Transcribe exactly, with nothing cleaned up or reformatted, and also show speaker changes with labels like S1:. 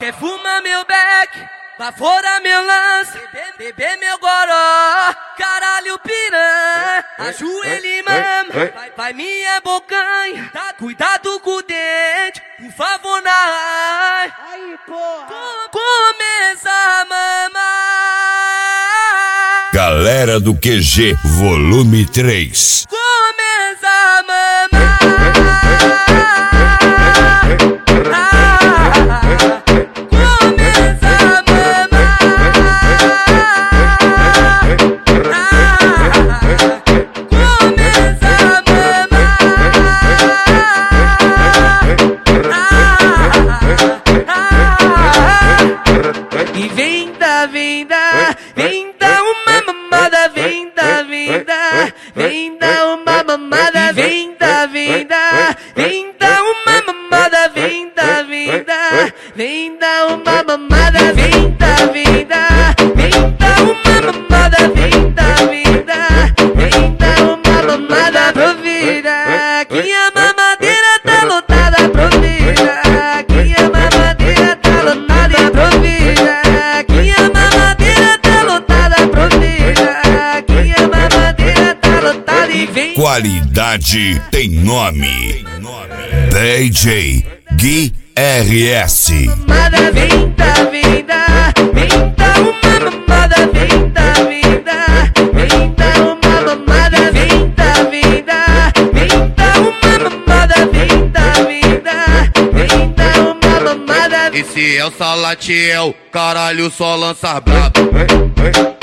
S1: Quer fumar meu beck, bafora meu lance, beber meu goró, caralho piranha, ajoelha e mama, vai, vai minha bocanha, tá, cuidado com o dente, por favor na aí, porra, começa a mamar.
S2: Galera do Q G, volume três.
S1: Começa a mamar. E vem da, vem da, vem da uma mamada, vem da, vem da, vem da uma mamada, vem da, vem da, vem da uma mamada, vem da, vem da, vem da uma mamada, vem da, vem da, vem da uma mamada, vem da, vem da, vem da uma mamada, provira, que a mamadeira tá lotada, provira, que a mamadeira tá lotada, provira.
S2: Qualidade tem nome. D J Gui R S.
S1: Mamada, vem da, vem da, vem da uma mamada, vem da, vem da, vem da uma mamada, vem da, vem da, vem da uma mamada, vem da, vem da, vem da uma mamada.
S3: Esse é o Salatiel, caralho, só lança brabo.